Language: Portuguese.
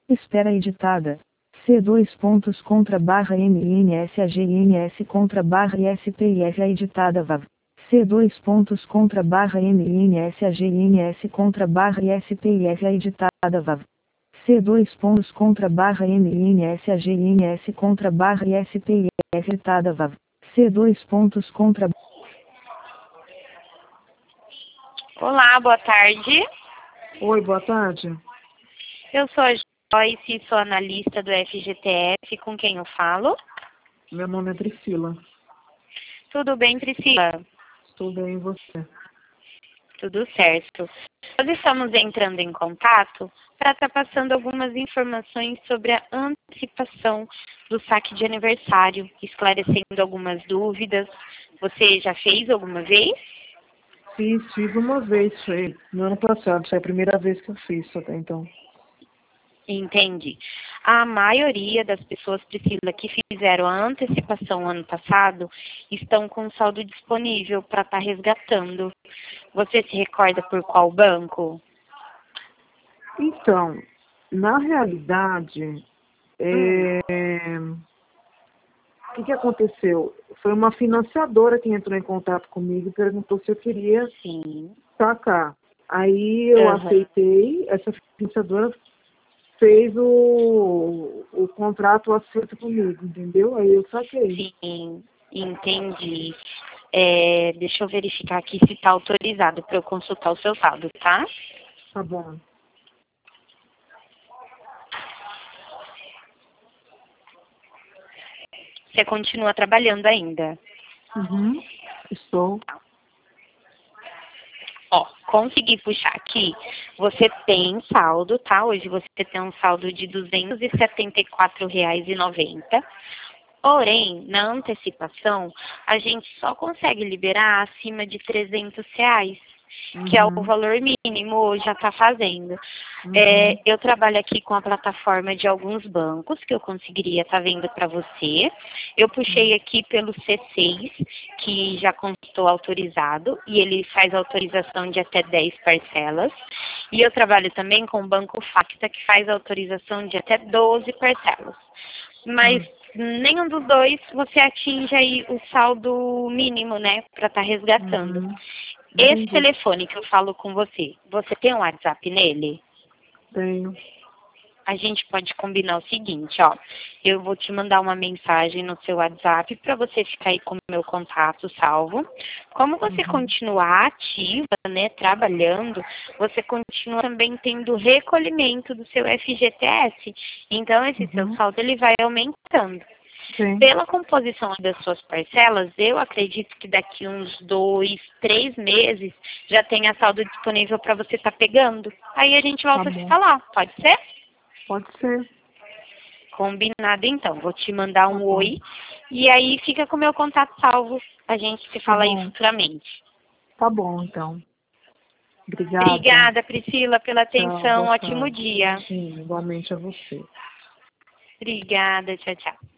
Espera editada. C2 pontos contra barra MINSAGINS contra barra ISPIF editada VAV. C2 pontos contra barra MINSAGINS contra barra ISPIF editada VAV. C2 pontos contra barra MINSAGINS contra barra ISPIF editada VAV. C2 pontos contra. Olá, boa tarde. Oi, boa tarde. Eu sou a Joyce, sou analista do FGTS. Com quem eu falo? Meu nome é Priscila. Tudo bem, Priscila? Tudo bem, e você? Tudo certo. Nós estamos entrando em contato para estar passando algumas informações sobre a antecipação do saque de aniversário, esclarecendo algumas dúvidas. Você já fez alguma vez? Fiz uma vez, foi no ano passado, foi a primeira vez que eu fiz até então. Entendi. A maioria das pessoas, Priscila, que fizeram a antecipação ano passado, estão com saldo disponível para estar resgatando. Você se recorda por qual banco? Então, na realidade, o que aconteceu? Foi uma financiadora que entrou em contato comigo e perguntou se eu queria sacar. Aí eu aceitei, essa financiadora fez o contrato, o acerto comigo, entendeu? Aí eu saquei. Sim, entendi. Deixa eu verificar aqui se está autorizado para eu consultar o seu saldo, tá? Tá bom. Você continua trabalhando ainda? Uhum, estou. Ó, consegui puxar aqui, você tem saldo, tá? Hoje você tem um saldo de R$ 274,90. Porém, na antecipação, a gente só consegue liberar acima de R$ 300, que é o valor mínimo, já está fazendo. Eu trabalho aqui com a plataforma de alguns bancos, que eu conseguiria estar vendo para você. Eu puxei aqui pelo C6, que já constou autorizado, e ele faz autorização de até 10 parcelas. E eu trabalho também com o Banco Facta, que faz autorização de até 12 parcelas. Mas nenhum dos dois você atinge aí o saldo mínimo, né, para estar resgatando. Esse telefone que eu falo com você tem um WhatsApp nele? Tenho. A gente pode combinar o seguinte, ó. Eu vou te mandar uma mensagem no seu WhatsApp para você ficar aí com o meu contato salvo. Como você continuar ativa, né, trabalhando, você continua também tendo recolhimento do seu FGTS. Então, esse seu saldo, ele vai aumentando. Sim. Pela composição das suas parcelas, eu acredito que daqui uns 2, 3 meses já tenha saldo disponível para você estar pegando. Aí a gente volta a se falar, pode ser? Pode ser. Combinado então, vou te mandar um oi e aí fica com o meu contato salvo. A gente se fala aí futuramente. Tá bom, então. Obrigada. Obrigada, Priscila, pela atenção. Tchau, Ótimo dia. Sim, igualmente a você. Obrigada, tchau, tchau.